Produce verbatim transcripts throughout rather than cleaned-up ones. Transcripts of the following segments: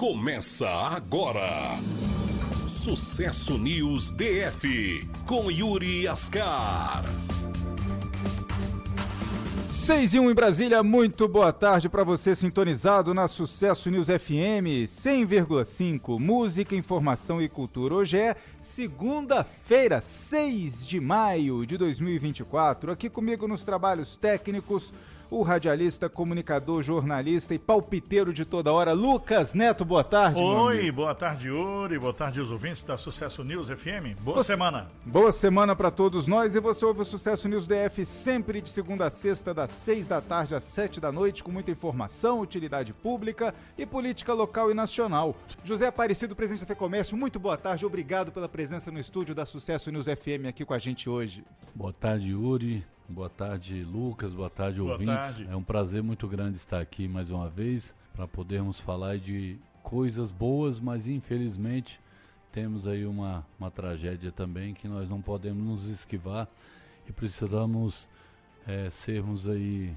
Começa agora. Sucesso News D F, com Yuri Ascar. seis e um em Brasília, muito boa tarde para você sintonizado na Sucesso News F M cem vírgula cinco, música, informação e cultura. Hoje é segunda-feira, seis de maio de dois mil e vinte e quatro. Aqui comigo nos trabalhos técnicos, o radialista, comunicador, jornalista e palpiteiro de toda hora, Lucas Neto. Boa tarde. Oi, boa tarde, Yuri. Boa tarde, os ouvintes da Sucesso News F M. Boa você... semana. Boa semana para todos nós. E você ouve o Sucesso News D F sempre de segunda a sexta, das seis da tarde às sete da noite, com muita informação, utilidade pública e política local e nacional. José Aparecido, presidente da FEComércio, muito boa tarde. Obrigado pela presença no estúdio da Sucesso News F M aqui com a gente hoje. Boa tarde, Yuri. Boa tarde, Lucas. Boa tarde, Boa ouvintes. Tarde. É um prazer muito grande estar aqui mais uma vez para podermos falar de coisas boas, mas infelizmente temos aí uma, uma tragédia também que nós não podemos nos esquivar e precisamos é, sermos aí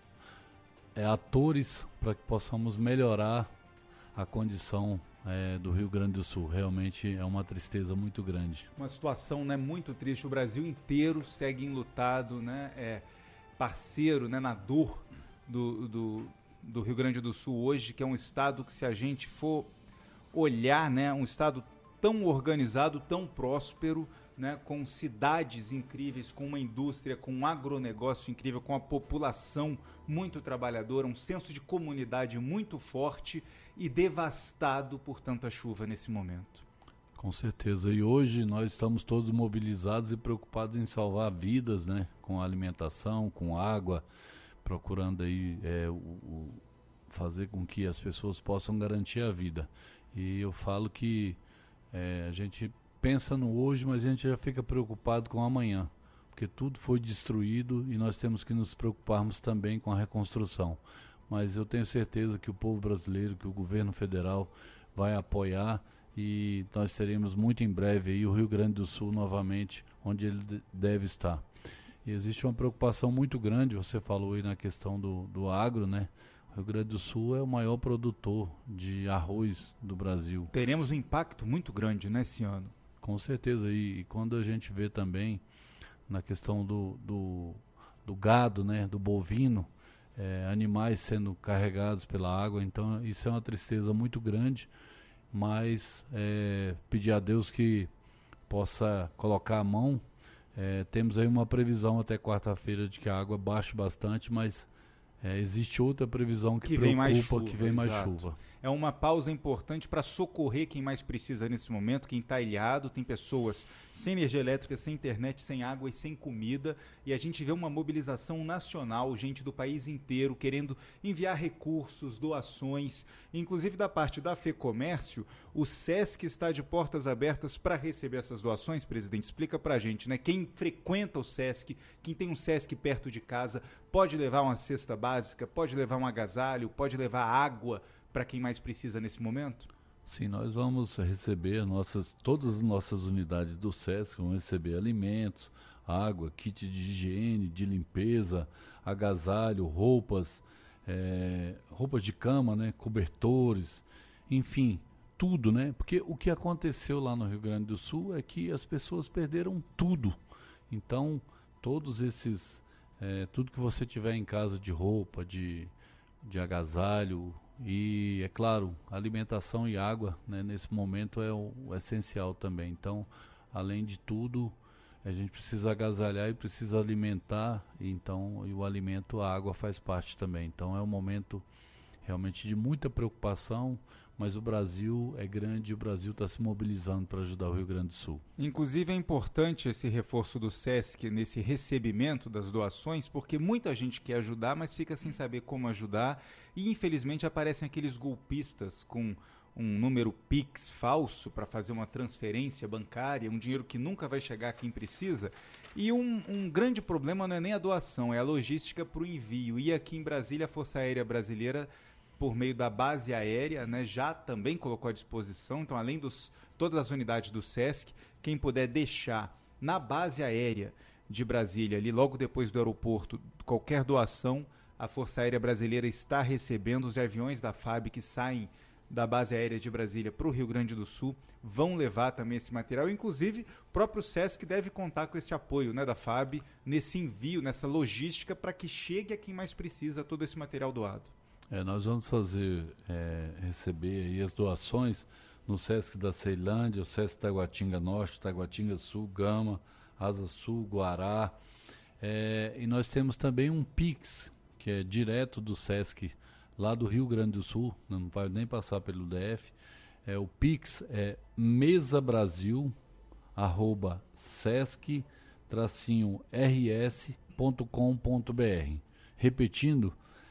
é, atores para que possamos melhorar a condição É, do Rio Grande do Sul. Realmente é uma tristeza muito grande. Uma situação, né, muito triste. O Brasil inteiro segue enlutado, né, é parceiro, né, na dor do, do, do Rio Grande do Sul hoje, que é um estado que, se a gente for olhar, né, um estado tão organizado, tão próspero, né, com cidades incríveis, com uma indústria, com um agronegócio incrível, com a população muito trabalhadora, um senso de comunidade muito forte e devastado por tanta chuva nesse momento. Com certeza. E hoje nós estamos todos mobilizados e preocupados em salvar vidas, né, com alimentação, com água, procurando aí é, o, o fazer com que as pessoas possam garantir a vida. E eu falo que é, a gente pensa no hoje, mas a gente já fica preocupado com o amanhã, porque tudo foi destruído e nós temos que nos preocuparmos também com a reconstrução. Mas eu tenho certeza que o povo brasileiro, que o governo federal vai apoiar e nós teremos muito em breve aí o Rio Grande do Sul novamente onde ele deve estar. E existe uma preocupação muito grande, você falou aí na questão do, do agro, né? O Rio Grande do Sul é o maior produtor de arroz do Brasil. Teremos um impacto muito grande, né, esse ano? Com certeza, e, e quando a gente vê também na questão do, do, do gado, né, do bovino, é, animais sendo carregados pela água, então isso é uma tristeza muito grande, mas é, pedir a Deus que possa colocar a mão. É, temos aí uma previsão até quarta-feira de que a água baixe bastante, mas é, existe outra previsão que, que preocupa, vem mais chuva, que vem mais exato. chuva. É uma pausa importante para socorrer quem mais precisa nesse momento, quem está ilhado, tem pessoas sem energia elétrica, sem internet, sem água e sem comida, e a gente vê uma mobilização nacional, gente do país inteiro querendo enviar recursos, doações, inclusive da parte da FEComércio. O SESC está de portas abertas para receber essas doações. Presidente, explica para a gente, né? Quem frequenta o SESC, quem tem um SESC perto de casa, pode levar uma cesta básica, pode levar um agasalho, pode levar água para quem mais precisa nesse momento? Sim, nós vamos receber nossas, todas as nossas unidades do SESC vão receber alimentos, água, kit de higiene, de limpeza, agasalho, roupas, é, roupas de cama, né, cobertores, enfim, tudo, né? Porque o que aconteceu lá no Rio Grande do Sul é que as pessoas perderam tudo. Então, todos esses, é, tudo que você tiver em casa de roupa, de, de agasalho, e, é claro, alimentação e água, né, nesse momento é o, o essencial também. Então, além de tudo, a gente precisa agasalhar e precisa alimentar, e então e o alimento, a água faz parte também. Então é um momento realmente de muita preocupação, mas o Brasil é grande e o Brasil está se mobilizando para ajudar o Rio Grande do Sul. Inclusive é importante esse reforço do SESC nesse recebimento das doações, porque muita gente quer ajudar, mas fica sem saber como ajudar, e infelizmente aparecem aqueles golpistas com um número Pix falso para fazer uma transferência bancária, um dinheiro que nunca vai chegar a quem precisa. E um, um grande problema não é nem a doação, é a logística para o envio. E aqui em Brasília, a Força Aérea Brasileira, por meio da base aérea, né, já também colocou à disposição. Então, além dos todas as unidades do SESC, quem puder deixar na base aérea de Brasília, ali logo depois do aeroporto, qualquer doação, a Força Aérea Brasileira está recebendo. Os aviões da F A B que saem da base aérea de Brasília para o Rio Grande do Sul vão levar também esse material. Inclusive, o próprio SESC deve contar com esse apoio, né, da F A B, nesse envio, nessa logística, para que chegue a quem mais precisa todo esse material doado. É, nós vamos fazer, é, receber aí as doações no SESC da Ceilândia, o SESC Taguatinga Norte, Taguatinga Sul, Gama, Asa Sul, Guará. É, e nós temos também um Pix, que é direto do SESC, lá do Rio Grande do Sul, não vai nem passar pelo D F. É, o Pix é mesabrasil, arroba sesc, tracinho rs ponto com ponto br. Repetindo,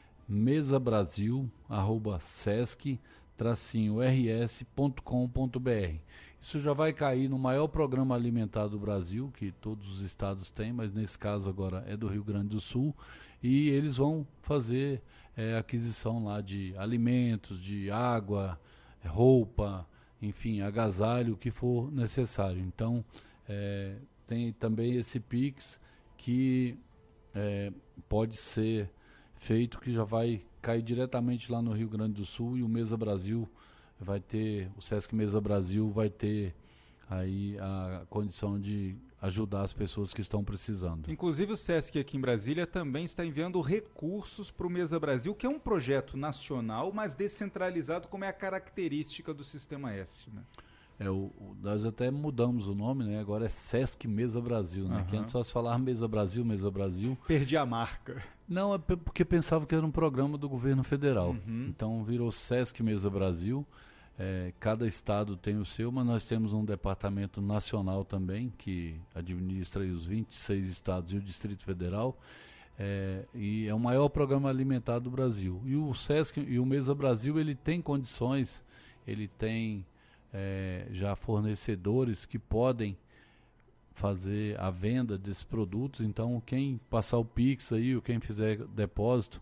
mesabrasil, arroba sesc, tracinho rs ponto com ponto br. Isso já vai cair no maior programa alimentar do Brasil, que todos os estados têm, mas nesse caso agora é do Rio Grande do Sul, e eles vão fazer é, aquisição lá de alimentos, de água, roupa, enfim, agasalho, o que for necessário. Então, é, tem também esse Pix que é, pode ser feito, que já vai cair diretamente lá no Rio Grande do Sul, e o Mesa Brasil vai ter, o SESC Mesa Brasil vai ter aí a condição de ajudar as pessoas que estão precisando. Inclusive o SESC aqui em Brasília também está enviando recursos para o Mesa Brasil, que é um projeto nacional, mas descentralizado, como é a característica do Sistema S, né? É, o, o, nós até mudamos o nome, né? Agora é SESC Mesa Brasil, né? Uhum. Que antes só se falava Mesa Brasil, Mesa Brasil. Perdi a marca. Não, é porque pensava que era um programa do governo federal. Uhum. Então virou SESC Mesa Brasil. É, cada estado tem o seu, mas nós temos um departamento nacional também, que administra aí os vinte e seis estados e o Distrito Federal. É, e é o maior programa alimentar do Brasil. E o SESC e o Mesa Brasil, ele tem condições, ele tem... É, já fornecedores que podem fazer a venda desses produtos. Então quem passar o Pix aí, ou quem fizer depósito,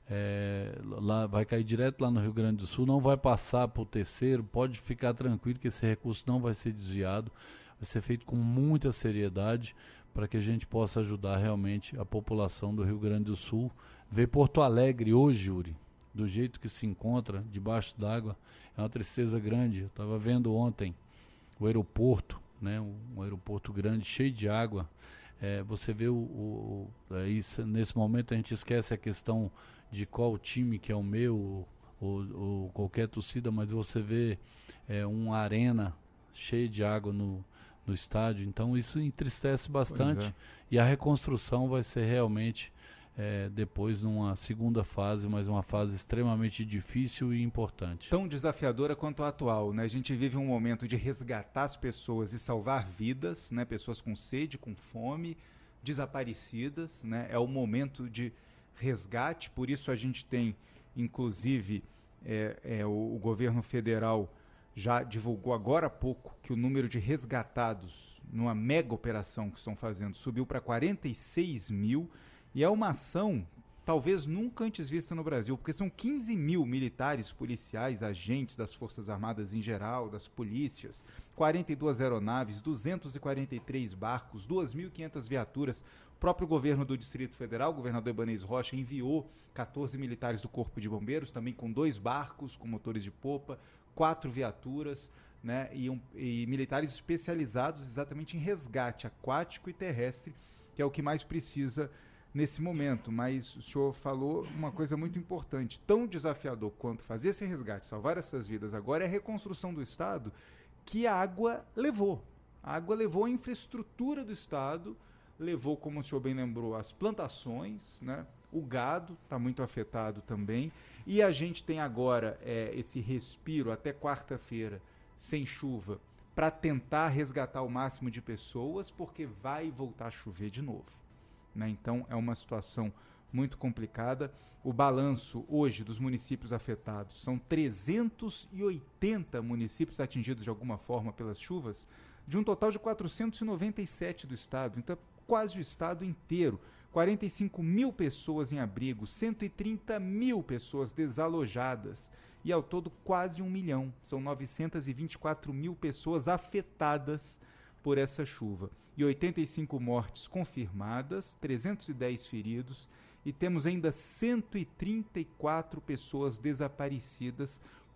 é, lá, vai cair direto lá no Rio Grande do Sul, não vai passar para o terceiro. Pode ficar tranquilo que esse recurso não vai ser desviado, vai ser feito com muita seriedade, para que a gente possa ajudar realmente a população do Rio Grande do Sul. Ver Porto Alegre hoje, Yuri, do jeito que se encontra, debaixo d'água, é uma tristeza grande. Eu estava vendo ontem o aeroporto, né, um, um aeroporto grande, cheio de água. É, você vê o, o, o isso, nesse momento a gente esquece a questão de qual time que é o meu, ou, ou qualquer torcida, mas você vê é, uma arena cheia de água no, no estádio. Então isso entristece bastante, é. E a reconstrução vai ser realmente... É, depois numa segunda fase, mas uma fase extremamente difícil e importante. Tão desafiadora quanto a atual, né? A gente vive um momento de resgatar as pessoas e salvar vidas, né? Pessoas com sede, com fome, desaparecidas, né? É o momento de resgate, por isso a gente tem, inclusive, é, é, o, o governo federal já divulgou agora há pouco que o número de resgatados numa mega operação que estão fazendo subiu para quarenta e seis mil. E é uma ação talvez nunca antes vista no Brasil, porque são quinze mil militares, policiais, agentes das Forças Armadas em geral, das polícias, quarenta e duas aeronaves, duzentos e quarenta e três barcos, duas mil e quinhentas viaturas. O próprio governo do Distrito Federal, o governador Ebanez Rocha, enviou quatorze militares do Corpo de Bombeiros, também com dois barcos com motores de popa, quatro viaturas, né, e, um, e militares especializados exatamente em resgate aquático e terrestre, que é o que mais precisa nesse momento. Mas o senhor falou uma coisa muito importante, tão desafiador quanto fazer esse resgate, salvar essas vidas agora, é a reconstrução do Estado, que a água levou. A água levou a infraestrutura do Estado, levou, como o senhor bem lembrou, as plantações, né? O gado está muito afetado também, e a gente tem agora é, esse respiro até quarta-feira, sem chuva, para tentar resgatar o máximo de pessoas, porque vai voltar a chover de novo. Né? Então é uma situação muito complicada. O balanço hoje dos municípios afetados são trezentos e oitenta municípios atingidos de alguma forma pelas chuvas, de um total de quatrocentos e noventa e sete do estado. Então quase o estado inteiro. quarenta e cinco mil pessoas em abrigo, cento e trinta mil pessoas desalojadas e ao todo quase um milhão. São novecentos e vinte e quatro mil pessoas afetadas por essa chuva. E oitenta e cinco mortes confirmadas, trezentos e dez feridos, e temos ainda cento e trinta e quatro pessoas desaparecidas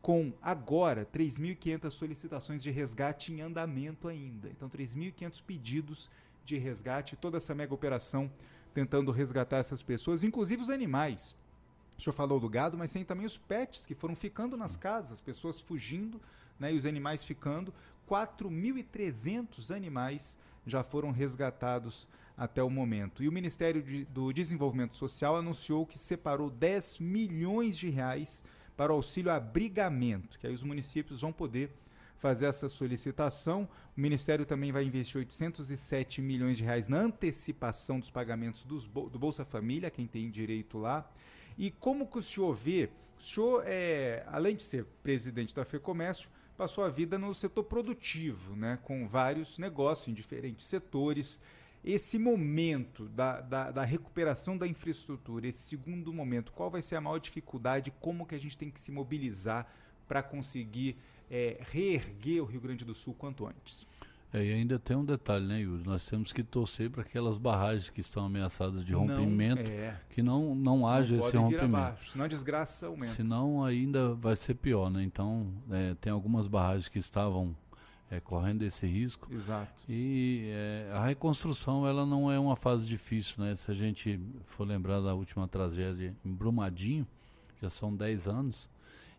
com agora três mil e quinhentas solicitações de resgate em andamento ainda. Então, três mil e quinhentos pedidos de resgate, toda essa mega operação tentando resgatar essas pessoas, inclusive os animais. O senhor falou do gado, mas tem também os pets que foram ficando nas casas, as pessoas fugindo, né, e os animais ficando. quatro mil e trezentos animais já foram resgatados até o momento. E o Ministério de, do Desenvolvimento Social anunciou que separou dez milhões de reais para o auxílio abrigamento, que aí os municípios vão poder fazer essa solicitação. O Ministério também vai investir oitocentos e sete milhões de reais na antecipação dos pagamentos dos, do Bolsa Família, quem tem direito lá. E como que o senhor vê? O senhor, é, além de ser presidente da FEComércio, passou a vida no setor produtivo, né, com vários negócios em diferentes setores. Esse momento da, da, da recuperação da infraestrutura, esse segundo momento, qual vai ser a maior dificuldade? Como que a gente tem que se mobilizar para conseguir é, reerguer o Rio Grande do Sul quanto antes? É, e ainda tem um detalhe, né, Yuri? Nós temos que torcer para aquelas barragens que estão ameaçadas de rompimento, não, é. que não, não haja não esse rompimento. Abaixo, senão a desgraça aumenta. Senão ainda vai ser pior, né? Então, é, tem algumas barragens que estavam é, correndo esse risco. Exato. E é, a reconstrução, ela não é uma fase difícil, né? Se a gente for lembrar da última tragédia em Brumadinho, já são dez anos,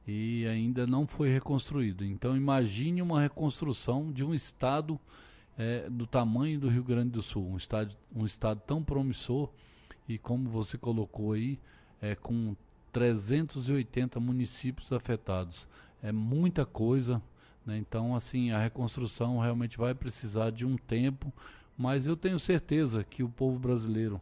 e ainda não foi reconstruído. Então imagine uma reconstrução de um estado é, do tamanho do Rio Grande do Sul, um estado, um estado tão promissor e, como você colocou aí, é, com trezentos e oitenta municípios afetados. É muita coisa, né? Então, assim, a reconstrução realmente vai precisar de um tempo, mas eu tenho certeza que o povo brasileiro,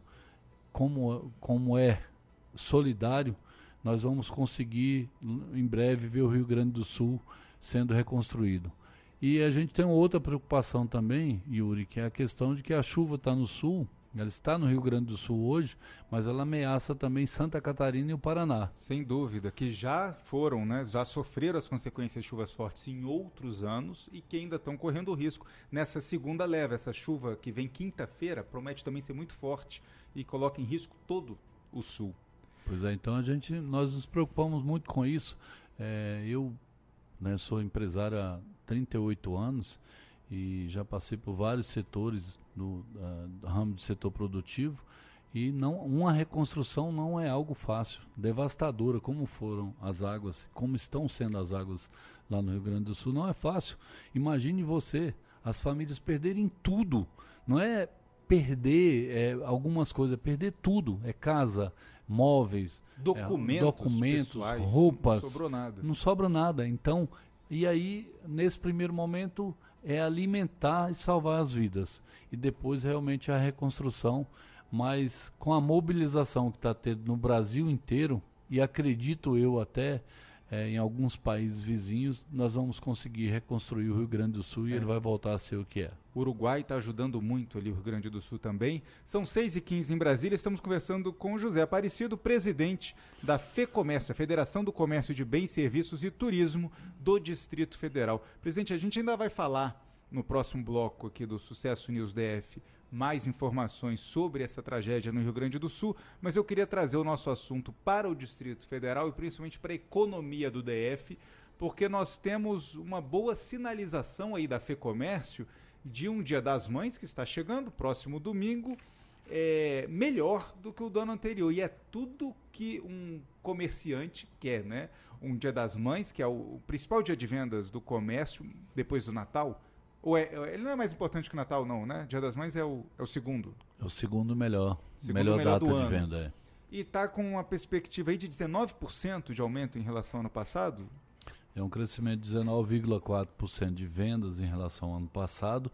como, como é solidário, nós vamos conseguir em breve ver o Rio Grande do Sul sendo reconstruído. E a gente tem uma outra preocupação também, Yuri, que é a questão de que a chuva está no sul, ela está no Rio Grande do Sul hoje, mas ela ameaça também Santa Catarina e o Paraná. Sem dúvida, que já foram, né, já sofreram as consequências de chuvas fortes em outros anos e que ainda estão correndo risco nessa segunda leva. Essa chuva que vem quinta-feira promete também ser muito forte e coloca em risco todo o sul. Pois é, então a gente, nós nos preocupamos muito com isso. É, eu, né, sou empresário há trinta e oito anos e já passei por vários setores do, uh, do ramo do setor produtivo e não, uma reconstrução não é algo fácil, devastadora, como foram as águas, como estão sendo as águas lá no Rio Grande do Sul, não é fácil. Imagine você, as famílias perderem tudo, não é perder é, algumas coisas, é perder tudo, é casa, móveis, documentos, é, documentos pessoais, roupas, não sobrou nada. Não sobra nada. Então, e aí, nesse primeiro momento, é alimentar e salvar as vidas. E depois, realmente, a reconstrução, mas com a mobilização que está tendo no Brasil inteiro, e acredito eu até é, em alguns países vizinhos, nós vamos conseguir reconstruir o Rio Grande do Sul e é. ele vai voltar a ser o que é. O Uruguai está ajudando muito ali, o Rio Grande do Sul também. São seis e quinze em Brasília, estamos conversando com o José Aparecido, presidente da FEComércio, a Federação do Comércio de Bens, Serviços e Turismo do Distrito Federal. Presidente, a gente ainda vai falar no próximo bloco aqui do Sucesso News D F mais informações sobre essa tragédia no Rio Grande do Sul, mas eu queria trazer o nosso assunto para o Distrito Federal e principalmente para a economia do D F, porque nós temos uma boa sinalização aí da FEComércio de um Dia das Mães que está chegando, próximo domingo, é, melhor do que o do ano anterior. E é tudo que um comerciante quer, né? Um Dia das Mães, que é o, o principal dia de vendas do comércio, depois do Natal. Ou é, ele não é mais importante que o Natal, não, né? Dia das Mães é o, é o segundo. É o segundo melhor. Segundo melhor, melhor data do de ano. venda, é. E está com uma perspectiva aí de dezenove por cento de aumento em relação ao ano passado? É um crescimento de dezenove vírgula quatro por cento de vendas em relação ao ano passado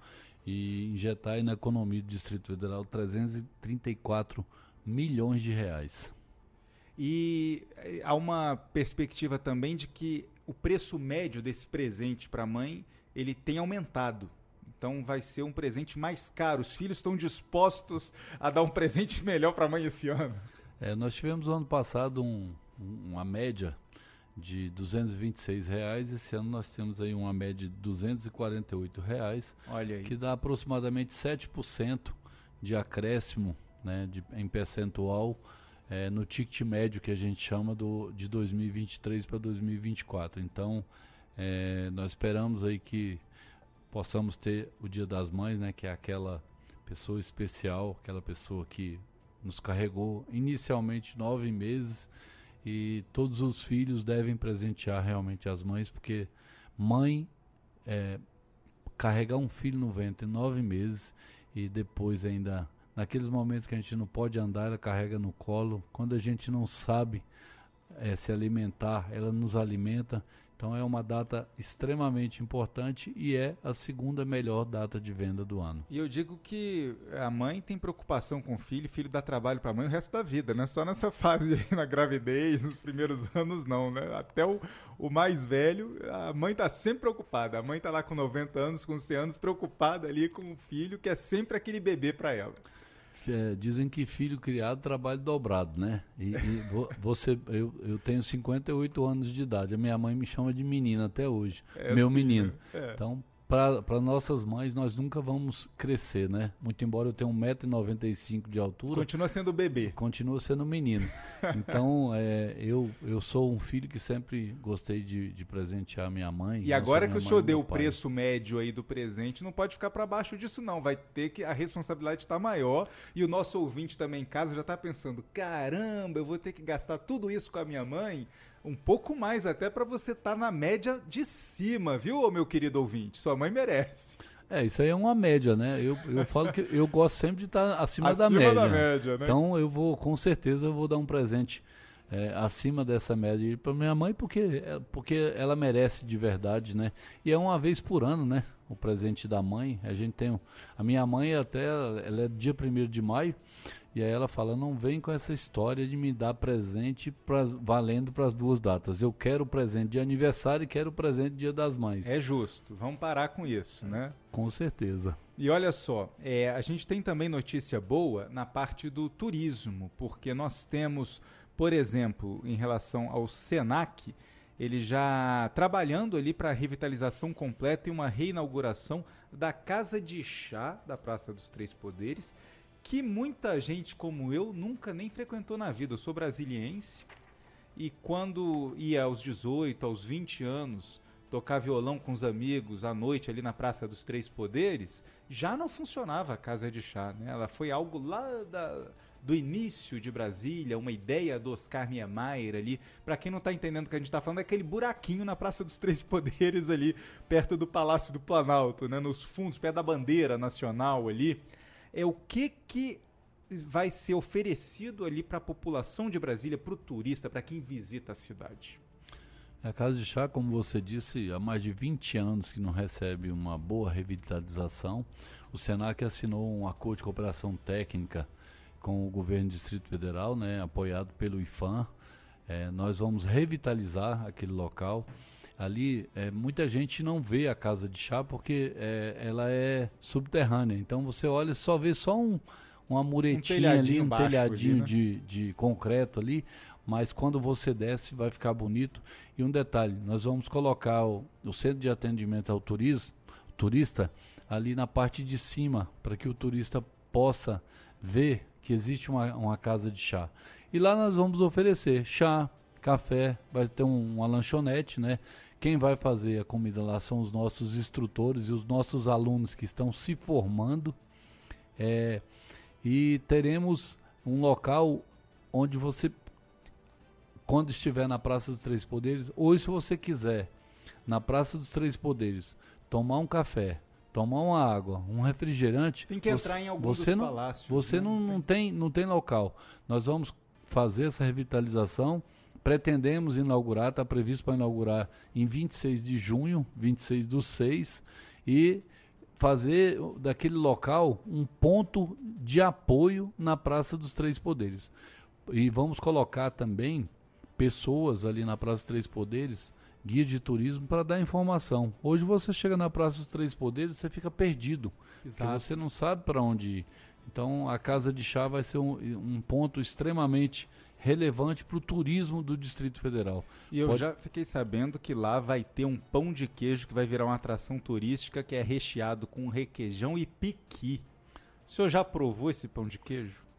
e injetar aí na economia do Distrito Federal trezentos e trinta e quatro milhões de reais. E há uma perspectiva também de que o preço médio desse presente para a mãe, ele tem aumentado. Então vai ser um presente mais caro. Os filhos estão dispostos a dar um presente melhor para a mãe esse ano. É, nós tivemos no ano passado um, um, uma média de duzentos e vinte e seis reais, esse ano nós temos aí uma média de duzentos e quarenta e oito reais, olha aí, que dá aproximadamente sete por cento de acréscimo, né, de, em percentual é, no ticket médio que a gente chama do, de dois mil e vinte e três para dois mil e vinte e quatro. Então, é, nós esperamos aí que possamos ter o Dia das Mães, né, que é aquela pessoa especial, aquela pessoa que nos carregou inicialmente nove meses, e todos os filhos devem presentear realmente as mães, porque mãe, é, carregar um filho no ventre nove meses e depois ainda, naqueles momentos que a gente não pode andar, ela carrega no colo. Quando a gente não sabe é, se alimentar, ela nos alimenta. Então é uma data extremamente importante e é a segunda melhor data de venda do ano. E eu digo que a mãe tem preocupação com o filho, o filho dá trabalho para a mãe o resto da vida, não é só nessa fase aí, na gravidez, nos primeiros anos não, né? Até o, o mais velho, a mãe tá sempre preocupada, a mãe tá lá com noventa anos, com cem anos, preocupada ali com o filho, que é sempre aquele bebê para ela. É, dizem que filho criado trabalho dobrado, né? E, e vo, você, eu, eu tenho cinquenta e oito anos de idade, a minha mãe me chama de menina até hoje, é meu assim, menino. Né? É. Então, para nossas mães, nós nunca vamos crescer, né? Muito embora eu tenha um metro e noventa e cinco de altura. Continua sendo bebê. Continua sendo menino. Então, é, eu, eu sou um filho que sempre gostei de, de presentear minha mãe. E agora que o senhor deu o pai. preço médio aí do presente, não pode ficar para baixo disso não. Vai ter que, a responsabilidade está maior. E o nosso ouvinte também em casa já está pensando, caramba, eu vou ter que gastar tudo isso com a minha mãe? Um pouco mais até para você estar tá na média de cima, viu, meu querido ouvinte? Sua mãe merece. É, isso aí é uma média, né? Eu, eu falo que eu gosto sempre de estar tá acima, acima da média. Acima da média, né? Então eu vou, com certeza, eu vou dar um presente é, acima dessa média para minha mãe, porque, porque ela merece de verdade, né? E é uma vez por ano, né? O presente da mãe. A gente tem. A minha mãe até, ela é dia primeiro de maio. E aí ela fala, não vem com essa história de me dar presente pra, valendo para as duas datas. Eu quero o presente de aniversário e quero o presente de Dia das Mães. É justo, vamos parar com isso, né? Com certeza. E olha só, é, a gente tem também notícia boa na parte do turismo, porque nós temos, por exemplo, em relação ao Senac, ele já trabalhando ali para a revitalização completa e uma reinauguração da Casa de Chá da Praça dos Três Poderes, que muita gente como eu nunca nem frequentou na vida. Eu sou brasiliense e quando ia aos dezoito, aos vinte anos, tocar violão com os amigos à noite ali na Praça dos Três Poderes, já não funcionava a Casa de Chá, né? Ela foi algo lá da, do início de Brasília, uma ideia do Oscar Niemeyer ali. Para quem não está entendendo o que a gente está falando, é aquele buraquinho na Praça dos Três Poderes ali, perto do Palácio do Planalto, né? Nos fundos, perto da bandeira nacional ali. É o que que vai ser oferecido ali para a população de Brasília, para o turista, para quem visita a cidade? A Casa de Chá, como você disse, há mais de vinte anos que não recebe uma boa revitalização. O Senac assinou um acordo de cooperação técnica com o governo do Distrito Federal, né, apoiado pelo IPHAN. É, nós vamos revitalizar aquele local. Ali, é, muita gente não vê a Casa de Chá porque é, ela é subterrânea. Então você olha e só vê só um, uma muretinha um ali, um telhadinho ali, né? de, de concreto ali. Mas quando você desce vai ficar bonito. E um detalhe, nós vamos colocar o, o centro de atendimento ao turismo, turista ali na parte de cima, para que o turista possa ver que existe uma, uma casa de chá. E lá nós vamos oferecer chá, café, vai ter um, uma lanchonete, né? Quem vai fazer a comida lá são os nossos instrutores e os nossos alunos que estão se formando. É, e teremos um local onde você, quando estiver na Praça dos Três Poderes, ou se você quiser, na Praça dos Três Poderes, tomar um café, tomar uma água, um refrigerante... Tem que entrar você, em algum dos não, palácios. Você não, não, tem, não tem local. Nós vamos fazer essa revitalização. Pretendemos inaugurar, está previsto para inaugurar em vinte e seis de junho, vinte e seis do seis, e fazer daquele local um ponto de apoio na Praça dos Três Poderes. E vamos colocar também pessoas ali na Praça dos Três Poderes, guia de turismo, para dar informação. Hoje você chega na Praça dos Três Poderes, você fica perdido, porque você não sabe para onde ir. Então a Casa de Chá vai ser um, um ponto extremamente relevante para o turismo do Distrito Federal. E eu Pode... já fiquei sabendo que lá vai ter um pão de queijo que vai virar uma atração turística, que é recheado com requeijão e piqui. O senhor já provou esse pão de queijo?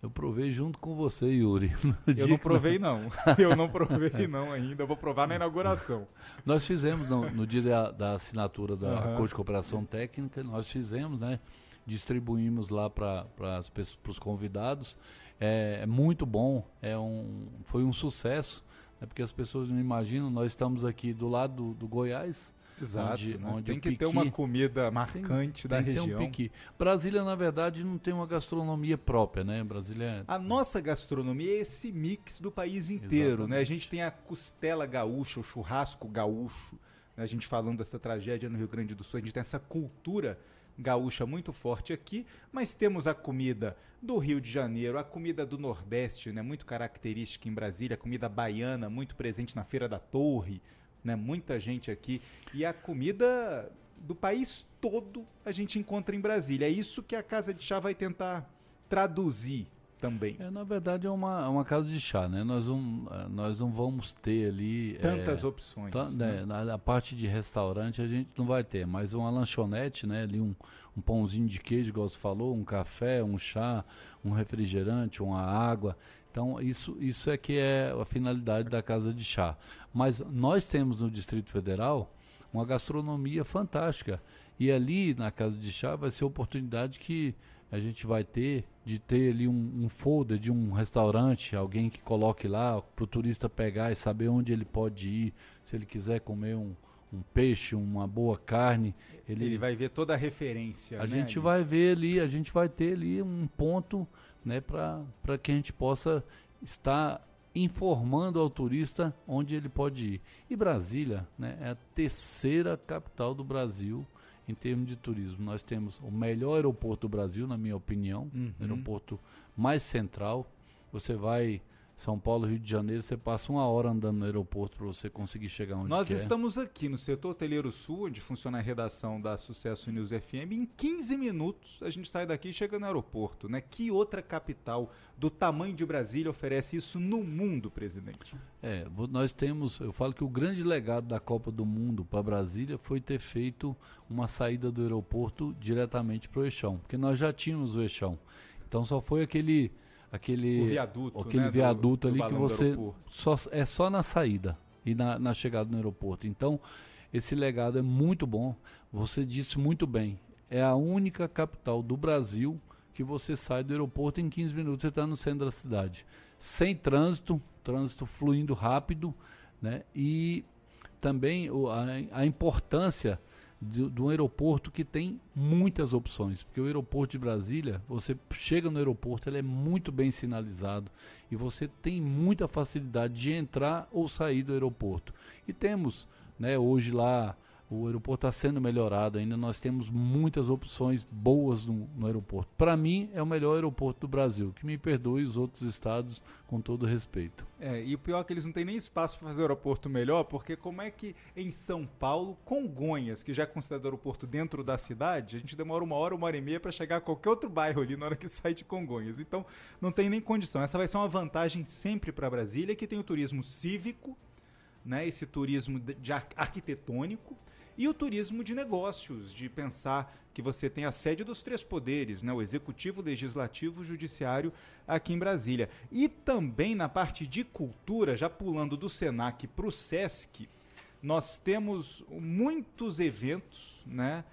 Eu provei junto com você, Yuri. Eu não provei não, eu não provei não ainda, eu vou provar na inauguração. Nós fizemos no, no dia da, da assinatura da Uhum. Acordo de Cooperação Técnica, nós fizemos, né? Distribuímos lá para os convidados. É, é muito bom, é um, foi um sucesso, né, porque as pessoas não imaginam, nós estamos aqui do lado do, do Goiás. Exato, onde, né? onde Tem o que piqui, ter uma comida marcante tem, da tem que ter região. Um piqui. Brasília, na verdade, não tem uma gastronomia própria, né? Brasília é... A nossa gastronomia é esse mix do país inteiro, Exatamente. né? A gente tem a costela gaúcha, o churrasco gaúcho, né? A gente falando dessa tragédia no Rio Grande do Sul, a gente tem essa cultura gaúcha muito forte aqui, mas temos a comida do Rio de Janeiro, a comida do Nordeste, né? Muito característica em Brasília, a comida baiana, muito presente na Feira da Torre, né? Muita gente aqui. E a comida do país todo a gente encontra em Brasília. É isso que a Casa de Chá vai tentar traduzir também. É, na verdade, é uma, é uma casa de chá, né? Nós não, nós não vamos ter ali... Tantas é, opções. tá, né? né, na, na parte de restaurante a gente não vai ter, mas uma lanchonete, né? Ali um, um pãozinho de queijo, igual você falou, um café, um chá, um refrigerante, uma água. Então, isso, isso é que é a finalidade da casa de chá. Mas nós temos no Distrito Federal uma gastronomia fantástica. E ali na casa de chá vai ser a oportunidade que a gente vai ter de ter ali um, um folder de um restaurante, alguém que coloque lá para o turista pegar e saber onde ele pode ir, se ele quiser comer um, um peixe, uma boa carne. Ele, Ele vai ver toda a referência. a né, gente ali. vai ver ali, a gente vai ter ali um ponto, né, para que a gente possa estar informando ao turista onde ele pode ir. E Brasília, né, é a terceira capital do Brasil em termos de turismo. Nós temos o melhor aeroporto do Brasil, na minha opinião, Uhum. aeroporto mais central. Você vai São Paulo, Rio de Janeiro, você passa uma hora andando no aeroporto para você conseguir chegar onde Nós quer. estamos aqui no setor hoteleiro sul, onde funciona a redação da Sucesso News F M. Em quinze minutos a gente sai daqui e chega no aeroporto, né? Que outra capital do tamanho de Brasília oferece isso no mundo, presidente? É, vo- nós temos, eu falo que o grande legado da Copa do Mundo para Brasília foi ter feito uma saída do aeroporto diretamente para o Eixão, porque nós já tínhamos o Eixão. Então só foi aquele aquele O viaduto, aquele né, do- viaduto do ali que balão do você aeroporto. só é só na saída e na, na chegada no aeroporto. Então esse legado é muito bom. Você disse muito bem. É a única capital do Brasil que você sai do aeroporto em quinze minutos você está no centro da cidade, sem trânsito, trânsito fluindo rápido, né? E também o, a, a importância de, de um aeroporto que tem muitas opções, porque o aeroporto de Brasília, você chega no aeroporto, ele é muito bem sinalizado e você tem muita facilidade de entrar ou sair do aeroporto. E temos, né, hoje lá, o aeroporto está sendo melhorado ainda, nós temos muitas opções boas no, no aeroporto. Para mim, é o melhor aeroporto do Brasil, que me perdoe os outros estados com todo respeito. É, e o pior é que eles não têm nem espaço para fazer o aeroporto melhor, porque como é que em São Paulo, Congonhas, que já é considerado aeroporto dentro da cidade, a gente demora uma hora, uma hora e meia para chegar a qualquer outro bairro ali na hora que sai de Congonhas. Então não tem nem condição. Essa vai ser uma vantagem sempre para Brasília, que tem o turismo cívico, né, esse turismo de, de ar- arquitetônico, e o turismo de negócios, de pensar que você tem a sede dos três poderes, né, o executivo, o legislativo, o judiciário aqui em Brasília. E também na parte de cultura, já pulando do Senac para o Sesc, nós temos muitos eventos, né?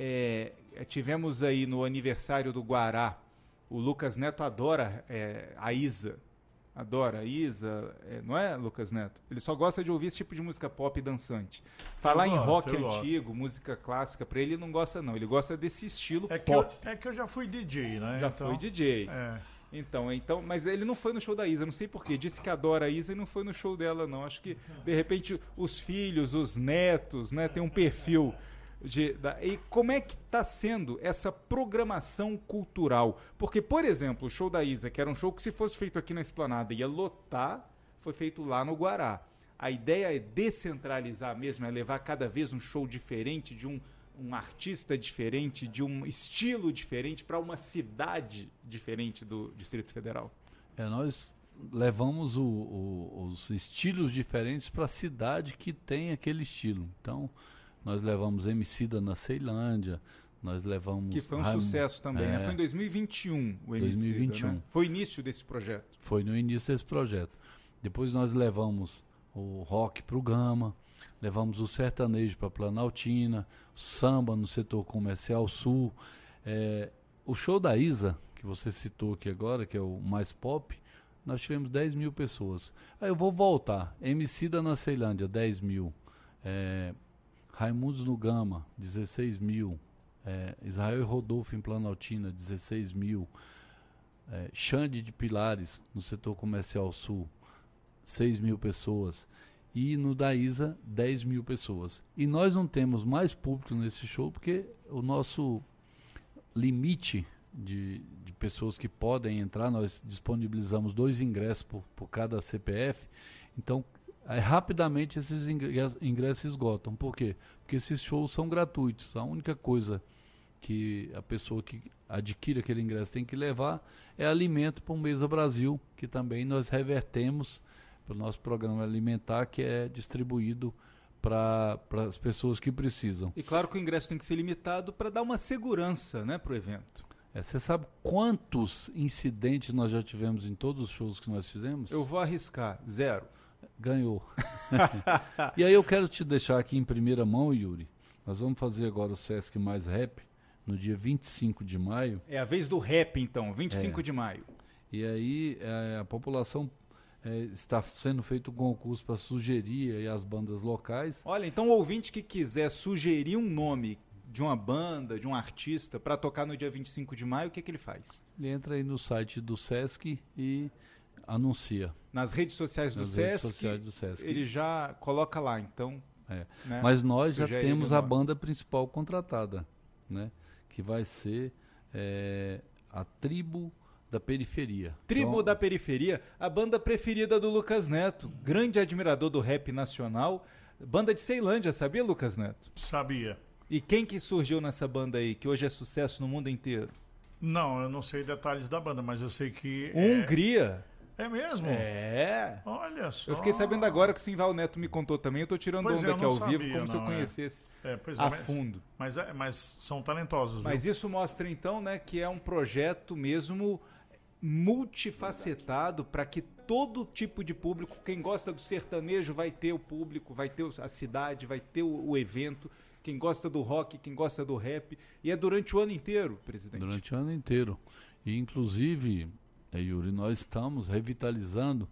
É, tivemos aí no aniversário do Guará, o Lucas Neto adora é, a Isa, adora a Isa, é, não é, Lucas Neto? Ele só gosta de ouvir esse tipo de música pop dançante. Falar Eu em gosto, rock eu gosto. antigo, música clássica, pra ele ele não gosta não, ele gosta desse estilo É que, eu, pop. é que eu já fui D J, né? Já Então, foi D J. É. Então, então, mas ele não foi no show da Isa, não sei porquê. Disse que adora a Isa e não foi no show dela, não. Acho que, de repente, os filhos, os netos, né, tem um perfil de... Da, e como é que está sendo essa programação cultural? Porque, por exemplo, o show da Isa, que era um show que se fosse feito aqui na Esplanada ia lotar, foi feito lá no Guará. A ideia é descentralizar mesmo, é levar cada vez um show diferente, de um, um artista diferente, de um estilo diferente para uma cidade diferente do Distrito Federal. É, nós levamos o- o- os estilos diferentes para a cidade que tem aquele estilo. Então, nós levamos Emicida na Ceilândia, Nós levamos... Que foi um Raimundo, sucesso também, é, né? Foi em dois mil e vinte e um o Emicida, dois mil e vinte e um. né? Foi o início desse projeto. Foi no início desse projeto. Depois nós levamos o rock para o Gama, levamos o sertanejo para Planaltina, o samba no setor comercial sul. É, o show da Isa, que você citou aqui agora, que é o mais pop, nós tivemos dez mil pessoas. Aí eu vou voltar. Emicida na Ceilândia, dez mil. É, Raimundos no Gama, dezesseis mil. É, Israel e Rodolfo em Planaltina, dezesseis mil. É, Xande de Pilares, no setor comercial sul, seis mil pessoas. E no da Isa, dez mil pessoas. E nós não temos mais público nesse show porque o nosso limite de, de pessoas que podem entrar, nós disponibilizamos dois ingressos por, por cada C P F. Então, aí, rapidamente esses ingressos, ingressos esgotam. Por quê? Porque esses shows são gratuitos. A única coisa que a pessoa que adquire aquele ingresso tem que levar é alimento para o Mesa Brasil, que também nós revertemos para o nosso programa alimentar, que é distribuído para as pessoas que precisam. E claro que o ingresso tem que ser limitado para dar uma segurança, né, para o evento. Você é, sabe quantos incidentes nós já tivemos em todos os shows que nós fizemos? Eu vou arriscar, zero. Ganhou. E aí eu quero te deixar aqui em primeira mão, Yuri. Nós vamos fazer agora o Sesc Mais Rap, no dia vinte e cinco de maio. É a vez do rap, então, vinte e cinco é. de maio. E aí é, a população é, está sendo feito um concurso para sugerir aí as bandas locais. Olha, então o ouvinte que quiser sugerir um nome de uma banda, de um artista, para tocar no dia vinte e cinco de maio, o que, que ele faz? Ele entra aí no site do Sesc e anuncia. Nas redes sociais do, Nas Sesc, redes sociais do Sesc, ele já coloca lá, então... É. Né? Mas nós já Sugere temos ele a nome. banda principal contratada, né? Que vai ser é, a Tribo da Periferia. Tribo então, da Periferia, a banda preferida do Lucas Neto, grande admirador do rap nacional, banda de Ceilândia, sabia, Lucas Neto? Sabia. E quem que surgiu nessa banda aí, que hoje é sucesso no mundo inteiro? Não, eu não sei detalhes da banda, mas eu sei que... Hungria. É, é mesmo? É. Olha só. Eu fiquei sabendo agora que o Simval Neto me contou também, eu tô tirando Pois onda é, eu aqui não ao vivo, sabia, como se eu não, é. conhecesse É, pois é, a mas, fundo. Mas, é, mas são talentosos, viu? Mas isso mostra então, né, que é um projeto mesmo multifacetado para que todo tipo de público, quem gosta do sertanejo vai ter o público, vai ter a cidade, vai ter o, o evento, quem gosta do rock, quem gosta do rap, e é durante o ano inteiro, presidente. Durante o ano inteiro. E inclusive, é, Yuri, nós estamos revitalizando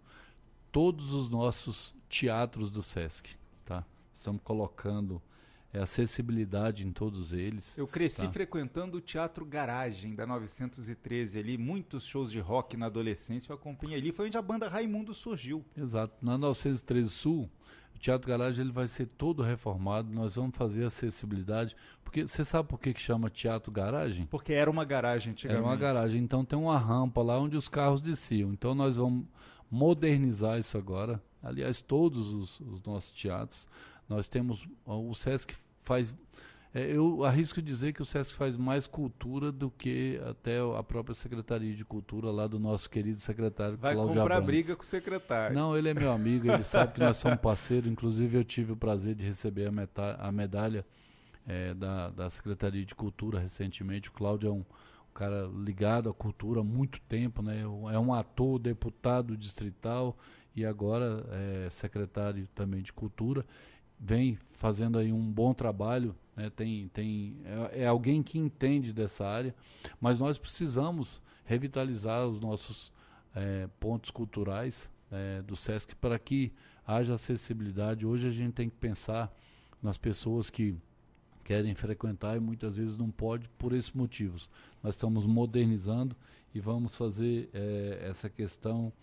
todos os nossos teatros do Sesc, tá? Estamos colocando é, acessibilidade em todos eles. Eu cresci tá? frequentando o Teatro Garagem da novecentos e treze ali, muitos shows de rock na adolescência eu acompanhei ali, foi onde a banda Raimundo surgiu. Exato. Na novecentos e treze Sul, o Teatro Garagem ele vai ser todo reformado, nós vamos fazer acessibilidade, porque você sabe por que que chama Teatro Garagem? Porque era uma garagem antigamente. Era uma garagem, então tem uma rampa lá onde os carros desciam, então nós vamos modernizar isso agora. Aliás, todos os, os nossos teatros, nós temos, o Sesc faz, é, eu arrisco dizer que o Sesc faz mais cultura do que até a própria Secretaria de Cultura lá do nosso querido secretário Vai Cláudio comprar Abrantes. briga com o secretário. Não, ele é meu amigo, ele sabe que nós somos parceiros, inclusive eu tive o prazer de receber a, meta, a medalha é, da, da Secretaria de Cultura recentemente. O Cláudio é um cara ligado à cultura há muito tempo, né? É um ator, deputado distrital e agora é secretário também de Cultura. Vem fazendo aí um bom trabalho, né? tem, tem, é, é alguém que entende dessa área, mas nós precisamos revitalizar os nossos é, pontos culturais é, do Sesc para que haja acessibilidade. Hoje a gente tem que pensar nas pessoas que querem frequentar e muitas vezes não pode por esses motivos. Nós estamos modernizando e vamos fazer é, essa questão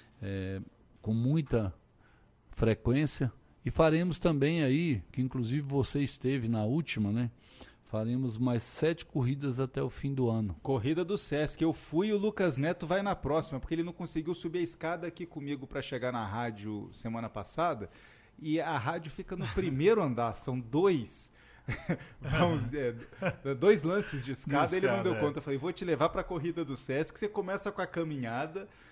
é, com muita frequência e faremos também aí, que inclusive você esteve na última, né? Faremos mais sete corridas até o fim do ano. Corrida do Sesc. Eu fui e o Lucas Neto vai na próxima, porque ele não conseguiu subir a escada aqui comigo para chegar na rádio semana passada. E a rádio fica no primeiro andar, são dois... Vamos, é, dois lances de escada, de escada, ele não deu é. conta. Eu falei, vou te levar para a corrida do Sesc. Você começa com a caminhada,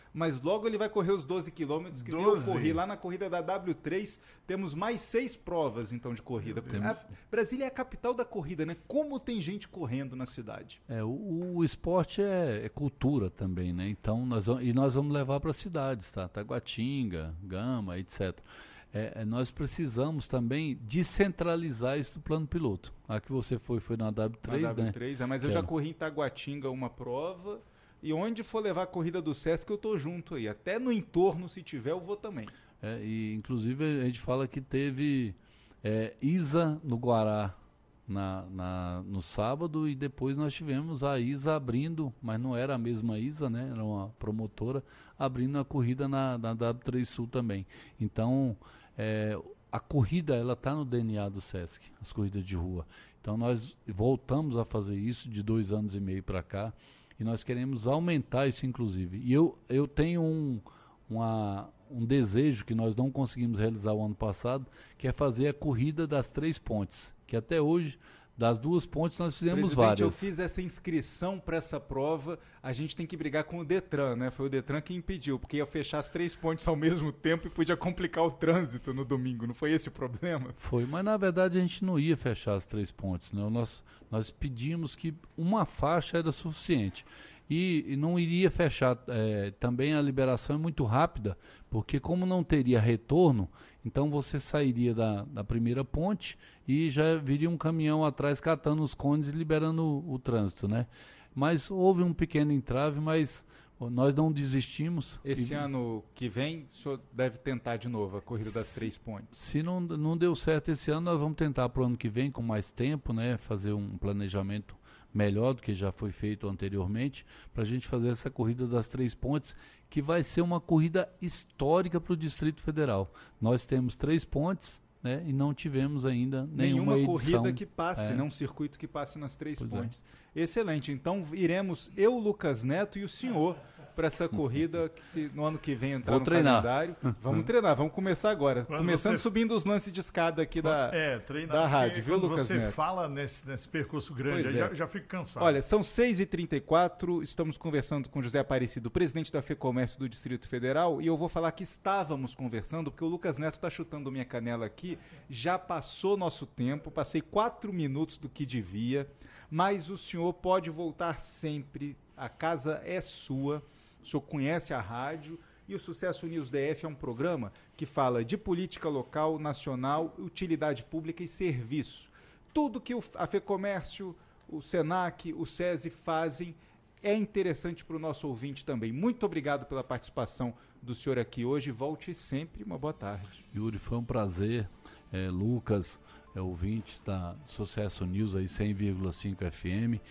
mas logo ele vai correr os doze quilômetros que nem eu corri. Lá na corrida da W três, temos mais seis provas, então, de corrida. A Brasília é a capital da corrida, né? Como tem gente correndo na cidade. É, o, o esporte é, é cultura também, né? Então, nós, e nós vamos levar para cidades, tá? Taguatinga, Gama, etcétera. É, nós precisamos também descentralizar isso do plano piloto. A que você foi, foi na W três, na W três, né? É, mas que eu já era... corri em Taguatinga uma prova, e onde for levar a corrida do Sesc eu tô junto aí. Até no entorno, se tiver, eu vou também. É, e inclusive a gente fala que teve é, Isa no Guará na, na, no sábado, e depois nós tivemos a Isa abrindo, mas não era a mesma Isa, né? Era uma promotora, abrindo a corrida na, na W três Sul também. Então... É, a corrida, ela está no D N A do Sesc, as corridas de rua. Então nós voltamos a fazer isso de dois anos e meio para cá, e nós queremos aumentar isso, inclusive. E eu, eu tenho um, uma, um desejo que nós não conseguimos realizar o ano passado, que é fazer a corrida das três pontes, que até hoje... Das duas pontes nós fizemos Presidente, várias. eu fiz essa inscrição para essa prova, a gente tem que brigar com o Detran, né? Foi o Detran que impediu, porque ia fechar as três pontes ao mesmo tempo e podia complicar o trânsito no domingo, não foi esse o problema? Foi, mas na verdade a gente não ia fechar as três pontes, né? Nós, nós pedimos que uma faixa era suficiente. E, e não iria fechar, é, também a liberação é muito rápida, porque como não teria retorno, então você sairia da, da primeira ponte e já viria um caminhão atrás catando os cones e liberando o, o trânsito, né? Mas houve um pequeno entrave, mas nós não desistimos. Esse e, ano que vem, o senhor deve tentar de novo a corrida das se, três pontes? Se não, não deu certo esse ano, nós vamos tentar para o ano que vem com mais tempo, né? Fazer um planejamento melhor do que já foi feito anteriormente, para a gente fazer essa corrida das três pontes, que vai ser uma corrida histórica para o Distrito Federal. Nós temos três pontes, né, e não tivemos ainda nenhuma, nenhuma edição. corrida que passe, é. né, um circuito que passe nas três pois pontes. É. Excelente. Então iremos eu, Lucas Neto e o senhor para essa corrida que se, no ano que vem entrar Vou no treinar. calendário. Vamos treinar, vamos começar agora. Quando Começando você... subindo os lances de escada aqui da, é, treinar, da rádio, viu, quando Lucas você Neto? fala nesse, nesse percurso grande, aí é. já, já fico cansado. Olha, são seis e trinta e quatro, estamos conversando com José Aparecido, presidente da FEComércio do Distrito Federal, e eu vou falar que estávamos conversando, porque o Lucas Neto está chutando minha canela aqui, já passou nosso tempo, passei quatro minutos do que devia, mas o senhor pode voltar sempre, a casa é sua. O senhor conhece a rádio, e o Sucesso News D F é um programa que fala de política local, nacional, utilidade pública e serviço. Tudo que o, a FEComércio, o Senac, o SESI fazem é interessante para o nosso ouvinte também. Muito obrigado pela participação do senhor aqui hoje. Volte sempre. Uma boa tarde. Yuri, foi um prazer. É, Lucas, é, ouvintes da Sucesso News aí cem vírgula cinco F M.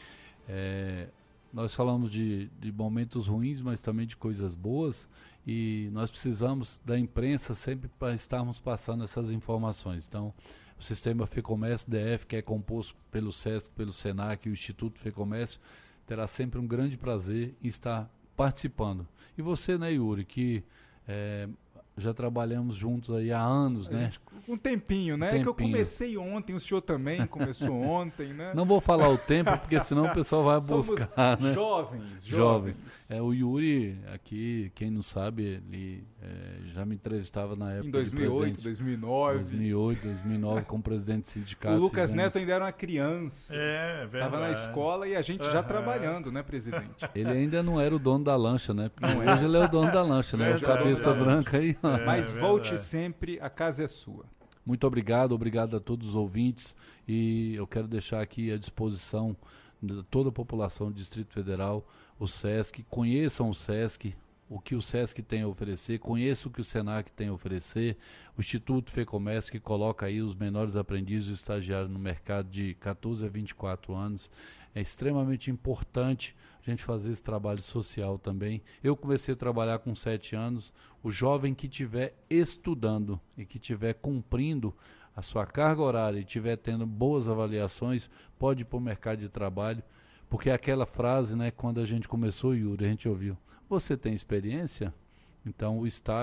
É, Nós falamos de, de momentos ruins, mas também de coisas boas, e nós precisamos da imprensa sempre para estarmos passando essas informações. Então, o sistema FEComércio D F, que é composto pelo SESC, pelo SENAC e o Instituto FEComércio, terá sempre um grande prazer em estar participando. E você, né, Yuri, que é, já trabalhamos juntos aí há anos, né? Gente, um tempinho, né? Um tempinho. É que eu comecei ontem, o senhor também começou ontem, né? Não vou falar o tempo, porque senão o pessoal vai Somos buscar, né? jovens, jovens. Jovens. É, o Yuri, aqui, quem não sabe, ele é, já me entrevistava na época Em dois mil e oito, de dois mil e nove. dois mil e oito, dois mil e nove, como presidente do sindicato. O Lucas fizemos... Neto ainda era uma criança. É, verdade. Estava na escola e a gente já Uhum. trabalhando, né, presidente? Ele ainda não era o dono da lancha, né? Porque hoje ele é o dono da lancha, né? O Verdade. cabeça branca aí. ó. É, Mas verdade. volte sempre, a casa é sua. Muito obrigado, obrigado a todos os ouvintes, e eu quero deixar aqui à disposição de toda a população do Distrito Federal, o SESC, conheçam o SESC, o que o SESC tem a oferecer, conheçam o que o SENAC tem a oferecer, o Instituto FEComércio, que coloca aí os menores aprendizes e estagiários no mercado de catorze a vinte e quatro anos. É extremamente importante a gente fazer esse trabalho social também. Eu comecei a trabalhar com sete anos. O jovem que estiver estudando e que estiver cumprindo a sua carga horária e estiver tendo boas avaliações, pode ir para o mercado de trabalho, porque é aquela frase, né, quando a gente começou, Yuri, a gente ouviu, você tem experiência? Então o estágio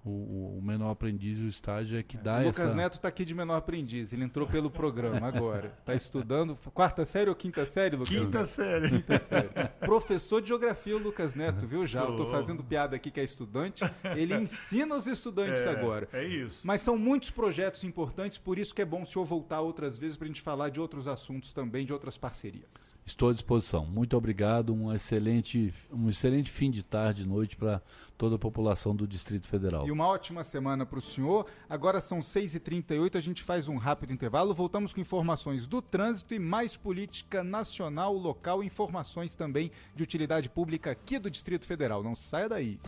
O, o menor aprendiz e o estágio é que dá o essa... Lucas Neto está aqui de menor aprendiz, ele entrou pelo programa agora. Está estudando quarta série ou quinta série, Lucas Quinta Neto? série. Quinta série. Professor de geografia, o Lucas Neto, viu? Já, eu tô Sou. fazendo piada aqui que é estudante. Ele ensina os estudantes É, agora. é isso. Mas são muitos projetos importantes, por isso que é bom o senhor voltar outras vezes para a gente falar de outros assuntos também, de outras parcerias. Estou à disposição. Muito obrigado. Um excelente, um excelente fim de tarde e noite para toda a população do Distrito Federal. E uma ótima semana para o senhor. Agora são seis e trinta e oito, a gente faz um rápido intervalo. Voltamos com informações do trânsito e mais política nacional, local e informações também de utilidade pública aqui do Distrito Federal. Não saia daí.